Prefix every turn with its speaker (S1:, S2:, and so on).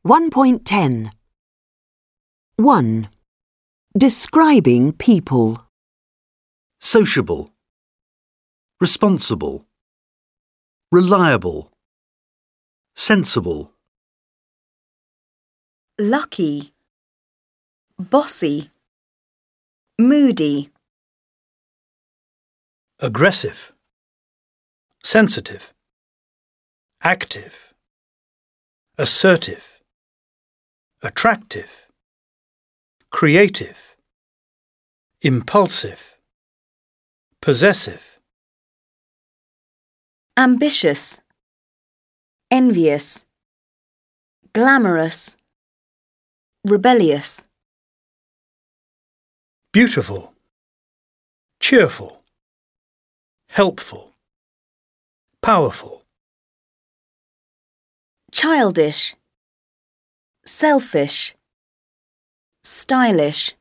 S1: 1.10 1. Describing people.
S2: Sociable, responsible, reliable, sensible.
S3: Lucky, bossy, moody.
S4: Aggressive, sensitive, active, assertive, attractive, creative, impulsive, possessive.
S3: Ambitious, envious, glamorous, rebellious.
S4: Beautiful, cheerful, helpful, powerful.
S3: Childish, selfish, stylish.